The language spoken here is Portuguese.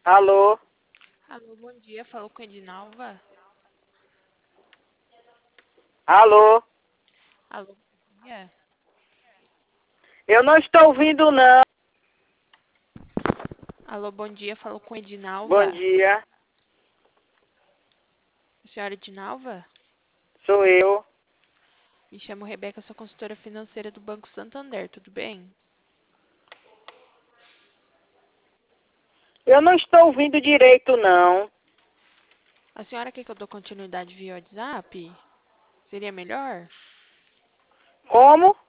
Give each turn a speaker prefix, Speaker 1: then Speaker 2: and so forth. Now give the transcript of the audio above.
Speaker 1: Alô?
Speaker 2: Alô, bom dia. Falou com a Edinalva?
Speaker 1: Alô?
Speaker 2: Alô, bom dia.
Speaker 1: Eu não estou ouvindo, não.
Speaker 2: Alô, bom dia. Falou com a
Speaker 1: Bom
Speaker 2: Edinalva?
Speaker 1: dia.
Speaker 2: Senhora Edinalva?
Speaker 1: Sou eu.
Speaker 2: Me chamo Rebeca, sou consultora financeira do Banco Santander, tudo bem?
Speaker 1: Eu não estou ouvindo direito, não.
Speaker 2: A senhora quer que eu dou continuidade via WhatsApp? Seria melhor?
Speaker 1: Como?